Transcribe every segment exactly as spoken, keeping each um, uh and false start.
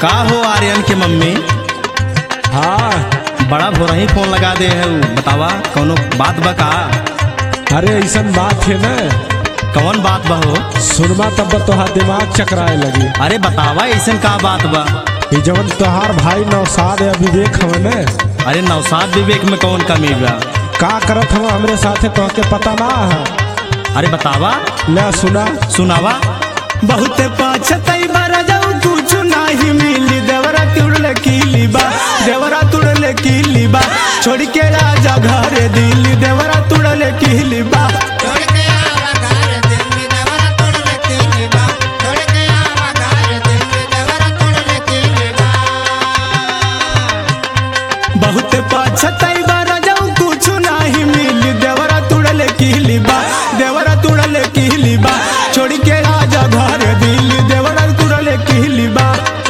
का हो आर्यन के मम्मी? हाँ। बड़ा भोरा ही फोन लगा दे है, बतावा कौनो बात बा का? अरे ऐसा बात है ना। कौन बात बा हो? सुनमा तब तोहार दिमाग चकराए लगी। अरे बतावा ऐसा का बात बा? ये जवन तोहार भाई नौसाद या विवेक हवे ने। अरे नौसाद विवेक में कौन कमी बा? का करत हवा हमरे साथे तोहके पता ना है? अरे बतावा। ले सुना। सुनावा। बहुत पाछतई बारा जाऊ कुछ नाही मिली, देवरा तुड़ले कीली बा, देवरा तुड़ले कीली बा, छोड़ के राजा घर दिल्ली, देवरा तुड़ले कीली बा। बहुत पाछतई बारा जाऊ कुछ नाही मिली, देवरा तुड़ले कीली बा, देवरा तुड़ले कीली बा, छोड़ के राजा घर दिल्ली, देवरा तुड़ले कीली बा।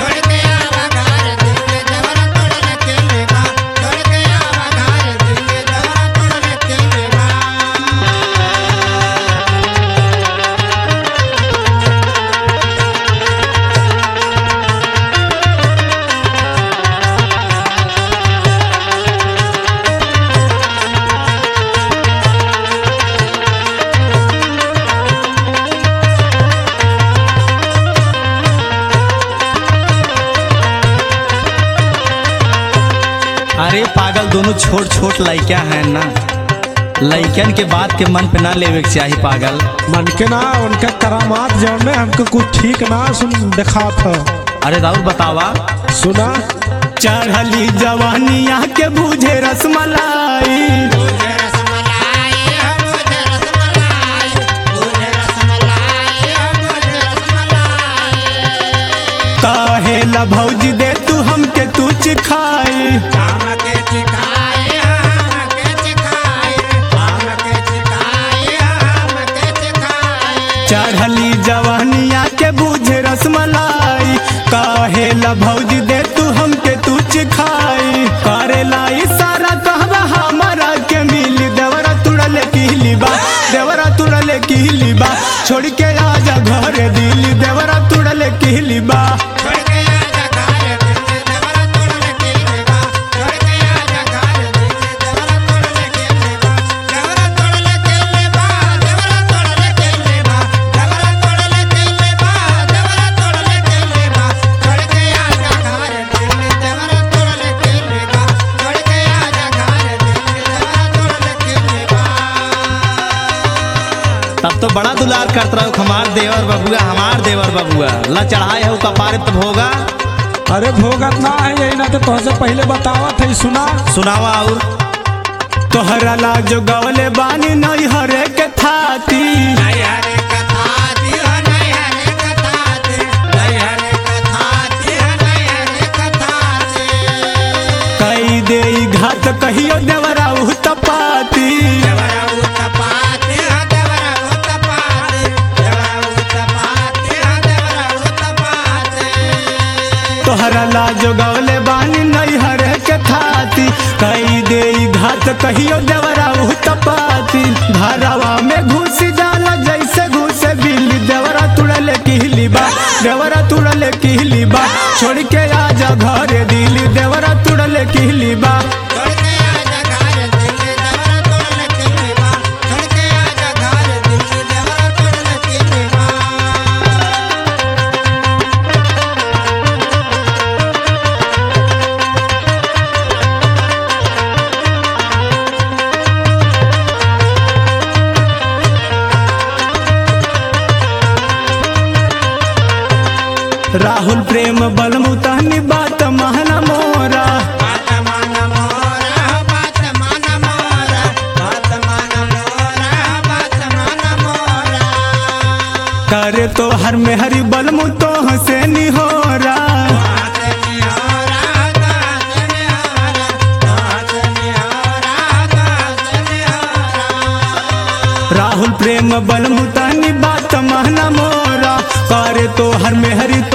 अरे पागल, दोनों छोट छोट लड़का हैं ना, लड़कन के बात के मन पे ना लेवे के चाहिए पागल। मन के ना, उनका करामात जौन में हमको कुछ ठीक ना सुन दिखा था। अरे राहुल बतावा। सुना। चढ़ली जवानिया के बूझे रसमलाई, काहे ला भौजी दे तू हमके तू चिखाई, चढ़ली जवानिया के बूझे रसमलाई, काहे ला भौजी दे तू हमके तू चिखाई, करेला इशारा कहवा हमारा के मिली, देवरा तुड़ले कीली बा, देवरा तुड़ले कीली बा, छोड़ के आजा घर दिल्ली, देवरा तुड़ले कीली बा। तब तो बड़ा दुलार करत रहो हमार देवर बबुआ, हमार देवर बबुआ ला चढ़ाए हो कपारे तब होगा। अरे भोगत ना है यही ना, तो तुझसे पहले बतावत है। सुना। सुनावा। और तोहरा ला जो गवले बानी नहीं हरे के थाती, कई दे घात कहियो देवरा उतपाती, तोहरा ला जो गवले बानी नहीं हरे के थाती, कई दे घात कहियो देवरा उतपाती, घरवा में घुस जाला जैसे घुसे बिल्ली, देवरा तुड़ले कीली बा, देवरा तुड़ले कीली बा, छोड़ के आजा घर दिल्ली, देवरा तुड़ले कीली बा। राहुल प्रेम बलमुतानी बात महना मोरा, करे तो हर में हरी बलमु तो हसे निहोरा, राहुल प्रेम बलमुतानी बात महना मोरा, करे तो हर में हरी